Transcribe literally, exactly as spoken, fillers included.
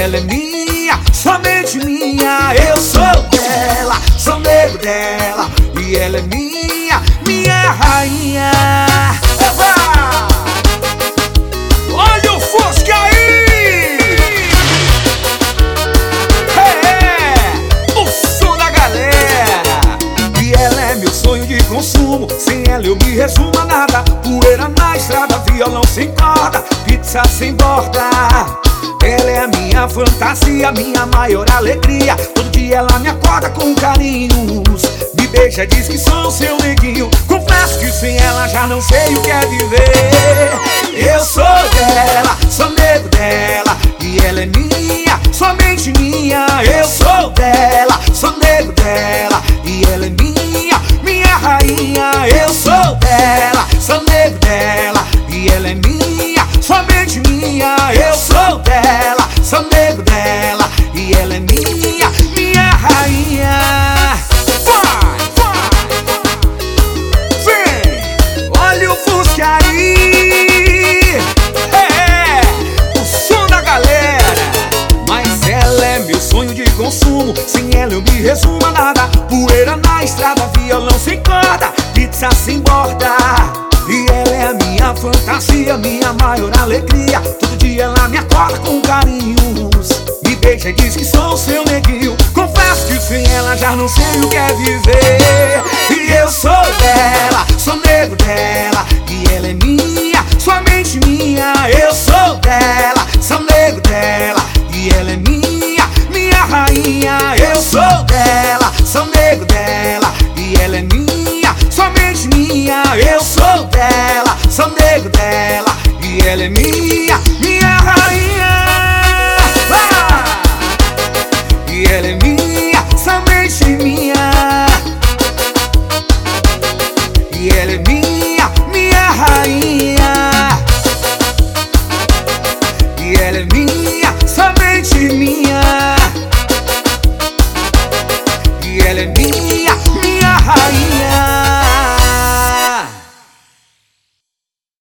ela é minha, somente minha. Eu sou dela, sou nego dela, e ela é minha, minha rainha. Eva! Olha o Fusca aí! É, o som da galera. E ela é meu sonho de consumo, sem ela eu me resumo a nada. Poeira na estrada, violão sem corda, pizza sem borda. Ela é a minha fantasia, minha maior alegria. Todo dia ela me acorda com carinhos, me beija, diz que sou seu neguinho. Confesso que sem ela já não sei o que é viver. Eu sou dela, sou nego dela, e ela é minha, somente minha. Eu sou dela, sou nego dela, e ela é minha, minha rainha. Eu sou dela, sou nego dela, e ela é minha, somente minha. Eu sou dela, sou nego dela, e ela é minha, minha rainha. Vai, vai, vem, olha o Fusca aí. É, o som da galera. Mas ela é meu sonho de consumo, sem ela eu me resumo a nada. Poeira na estrada, violão sem corda, pizza sem borda. E ela é a minha fantasia, minha maior alegria. Todo dia ela me acorda com carinhos, me beija e diz que sou seu neguinho. Confesso que sem ela já não sei o que é viver. E eu sou dela, sou nego dela, e ela é minha, somente minha. Eu sou dela, sou nego dela, e ela é minha, minha rainha. Eu sou dela, sou nego dela, e ela é minha, somente minha. Eu sou dela, sou nego dela, e ela é minha, minha rainha. Ah! E ela é minha, somente minha.